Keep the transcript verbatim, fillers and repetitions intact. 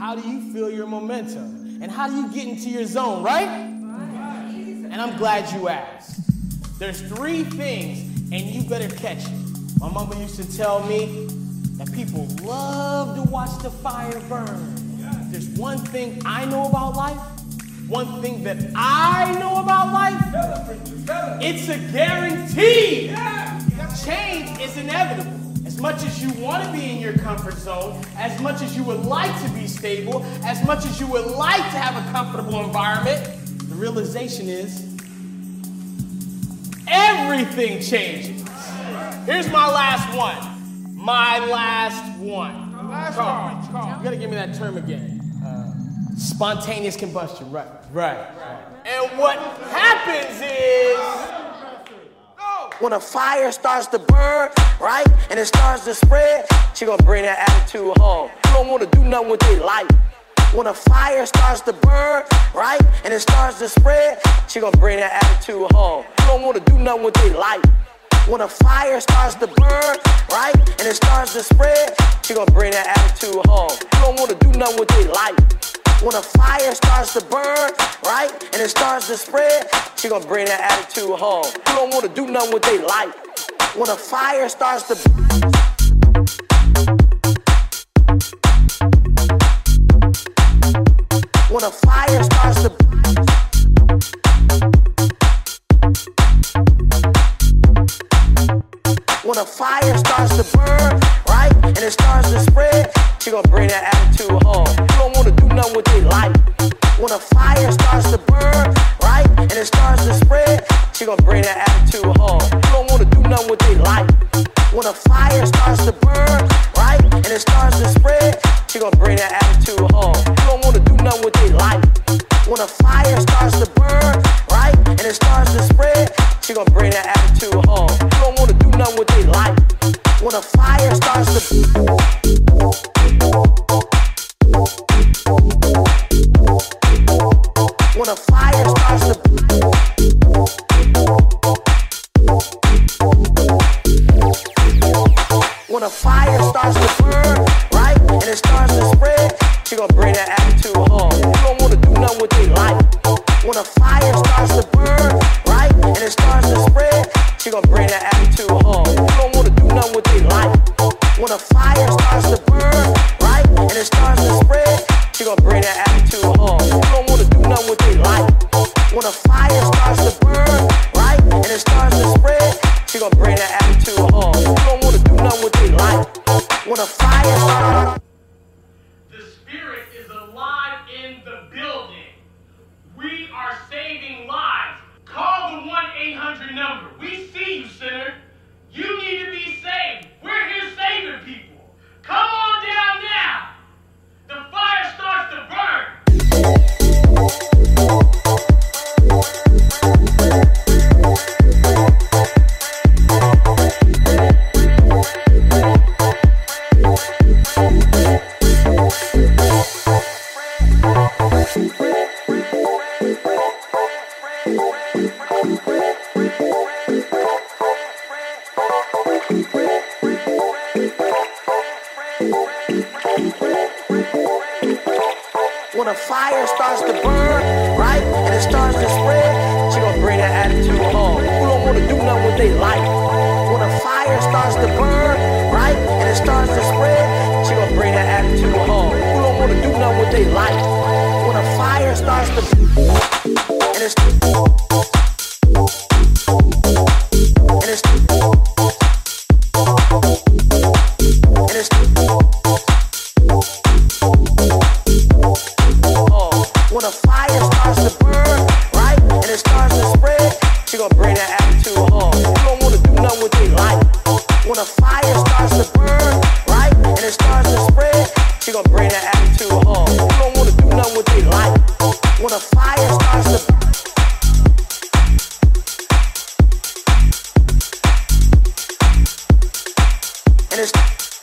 how do you feel your momentum? And how do you get into your zone, right? And I'm glad you asked. There's three things, and you better catch it. My mama used to tell me that people love to watch the fire burn. There's one thing I know about life, one thing that I know about life, it's a guarantee. Change is inevitable. As much as you want to be in your comfort zone, as much as you would like to be stable, as much as you would like to have a comfortable environment, the realization is everything changes. Here's my last one. My last one. Carl, Carl, you gotta give me that term again. Uh, spontaneous combustion, right, right, right. And what happens is, when a fire starts to burn, right, and it starts to spread, she gonna bring that attitude home. You don't wanna do nothing with their life. When a fire starts to burn, right, and it starts to spread, she gonna bring that attitude home. You don't wanna do nothing with their life. When a fire starts to burn, right, and it starts to spread, she gonna bring that attitude home. You don't wanna do nothing with their life. When a fire starts to burn, right, and it starts to spread, she gonna bring that attitude home. You don't wanna do nothing with their life. When a fire starts to When a fire starts to When a fire starts to burn, right, and it starts to spread, she gonna bring that attitude home. You don't wanna do nothing with their life. When a fire starts to burn, right, and it starts to spread, she gonna bring that attitude home. You don't wanna do nothing with their life. When a fire starts to burn, right, and it starts to spread, she gonna bring that attitude home. You don't wanna do nothing with their life. When a fire starts to burn, right, and it starts to spread, she gonna bring that attitude home. You don't wanna do nothing with their life. When a fire starts to When a fire starts to When a fire starts to burn, right, and it starts to spread, she gonna bring that attitude home. You don't wanna do nothing with their life. When a fire starts to burn, right, and it starts to spread, she gonna bring that attitude home. You don't wanna do nothing with their life. When a fire starts to burn, right, and it starts to spread, she gonna bring that attitude home. You don't wanna do nothing with their life. When a fire starts to burn, right, and it starts to spread, she gonna bring that attitude home. You don't wanna do nothing with their life. When a fire starts the spirit is alive in the building. We are saving lives. Call the one eight hundred number. We see you, sinner. You need to be saved. We're here saving people. Come on down now. The fire starts to burn. When a fire starts to burn, right, and it starts to spread, she gonna bring that attitude home. Who don't wanna do nothing with their life? When a fire starts to burn, right, and it starts to spread, she gonna bring that attitude home. Who don't wanna do nothing with their life? When a fire starts to and it's and it's and it's When a fire starts to burn, right, and it starts to spread, she gonna bring that attitude home. You don't wanna do nothing with their life. When a fire starts to burn, right, and it starts to spread, she gonna bring that attitude home. You don't wanna do nothing with their life. When a fire starts to and it's